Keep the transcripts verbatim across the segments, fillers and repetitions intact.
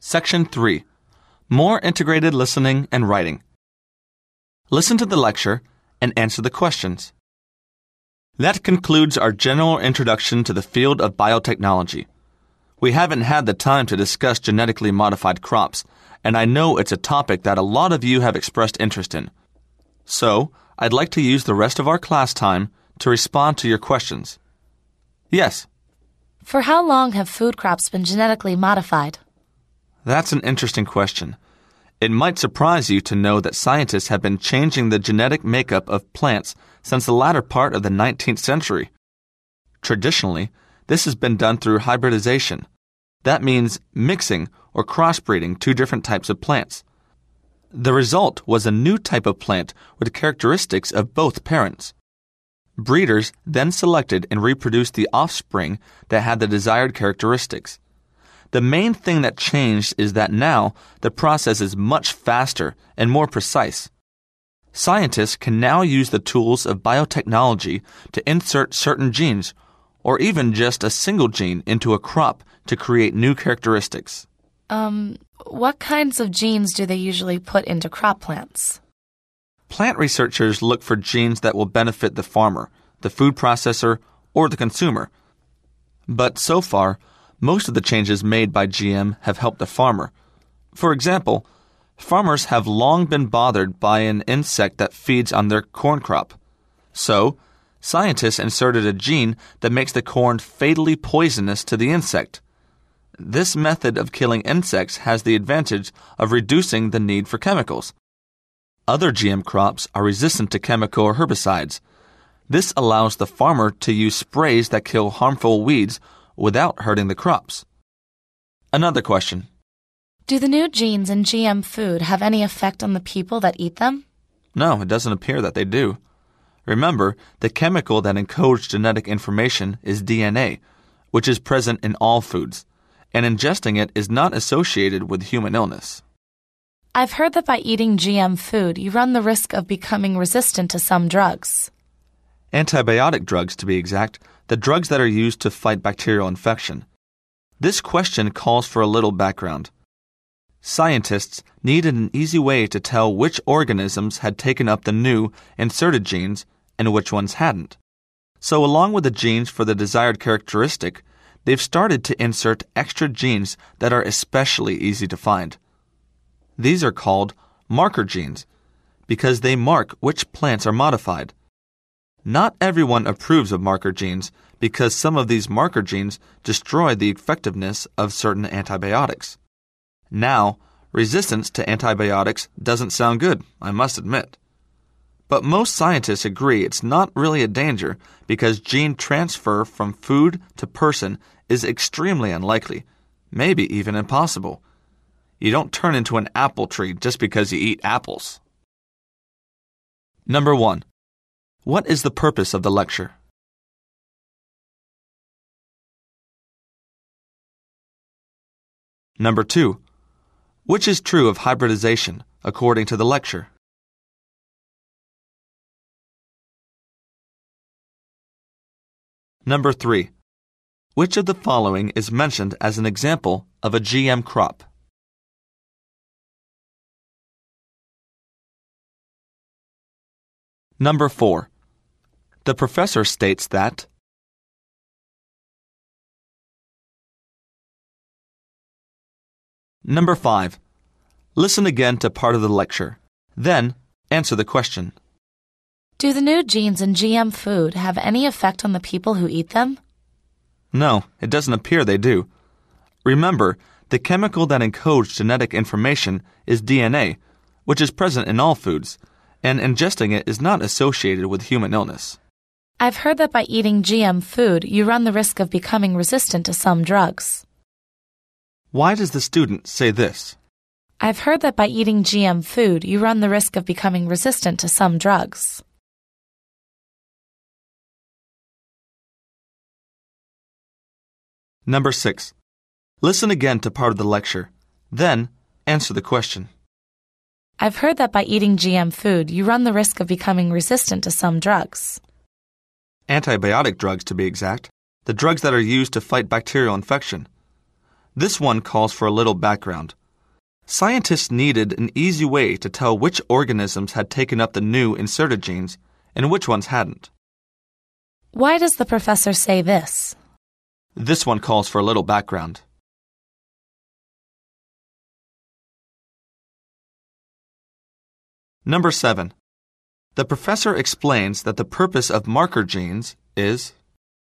Section three. More integrated listening and writing. Listen to the lecture and answer the questions. That concludes our general introduction to the field of biotechnology. We haven't had the time to discuss genetically modified crops, and I know it's a topic that a lot of you have expressed interest in. So, I'd like to use the rest of our class time to respond to your questions. Yes. For how long have food crops been genetically modified? That's an interesting question. It might surprise you to know that scientists have been changing the genetic makeup of plants since the latter part of the nineteenth century. Traditionally, this has been done through hybridization. That means mixing or crossbreeding two different types of plants. The result was a new type of plant with characteristics of both parents. Breeders then selected and reproduced the offspring that had the desired characteristics. The main thing that changed is that now the process is much faster and more precise. Scientists can now use the tools of biotechnology to insert certain genes, or even just a single gene, into a crop to create new characteristics. Um, what kinds of genes do they usually put into crop plants? Plant researchers look for genes that will benefit the farmer, the food processor, or the consumer. But so far, most of the changes made by G M have helped the farmer. For example, farmers have long been bothered by an insect that feeds on their corn crop. So, scientists inserted a gene that makes the corn fatally poisonous to the insect. This method of killing insects has the advantage of reducing the need for chemicals. Other G M crops are resistant to chemical or herbicides. This allows the farmer to use sprays that kill harmful weeds without hurting the crops. Another question. Do the new genes in G M food have any effect on the people that eat them? No, it doesn't appear that they do. Remember, the chemical that encodes genetic information is D N A, which is present in all foods, and ingesting it is not associated with human illness. I've heard that by eating G M food, you run the risk of becoming resistant to some drugs. Antibiotic drugs, to be exact, the drugs that are used to fight bacterial infection. This question calls for a little background. Scientists needed an easy way to tell which organisms had taken up the new, inserted genes and which ones hadn't. So along with the genes for the desired characteristic, they've started to insert extra genes that are especially easy to find. These are called marker genes because they mark which plants are modified. Not everyone approves of marker genes because some of these marker genes destroy the effectiveness of certain antibiotics. Now, resistance to antibiotics doesn't sound good, I must admit. But most scientists agree it's not really a danger because gene transfer from food to person is extremely unlikely, maybe even impossible. You don't turn into an apple tree just because you eat apples. Number one. What is the purpose of the lecture? Number two. Which is true of hybridization, according to the lecture? Number three. Which of the following is mentioned as an example of a G M crop? Number four. The professor states that Number five. Listen again to part of the lecture. Then, answer the question. Do the new genes in G M food have any effect on the people who eat them? No, it doesn't appear they do. Remember, the chemical that encodes genetic information is D N A, which is present in all foods, and ingesting it is not associated with human illness. I've heard that by eating G M food, you run the risk of becoming resistant to some drugs. Why does the student say this? I've heard that by eating G M food, you run the risk of becoming resistant to some drugs. Number six. Listen again to part of the lecture. Then, answer the question. I've heard that by eating G M food, you run the risk of becoming resistant to some drugs. Antibiotic drugs, to be exact, the drugs that are used to fight bacterial infection. This one calls for a little background. Scientists needed an easy way to tell which organisms had taken up the new inserted genes and which ones hadn't. Why does the professor say this? This one calls for a little background. Number seven. The professor explains that the purpose of marker genes is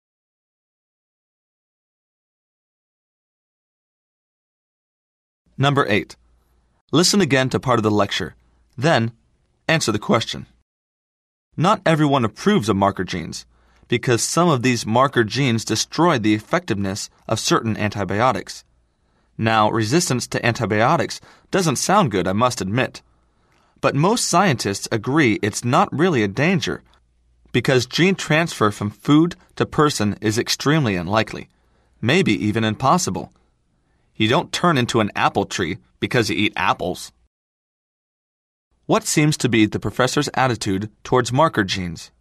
Number eight. Listen again to part of the lecture. Then, answer the question. Not everyone approves of marker genes because some of these marker genes destroy the effectiveness of certain antibiotics. Now, resistance to antibiotics doesn't sound good, I must admit. But most scientists agree it's not really a danger because gene transfer from food to person is extremely unlikely, maybe even impossible. You don't turn into an apple tree because you eat apples. What seems to be the professor's attitude towards marker genes?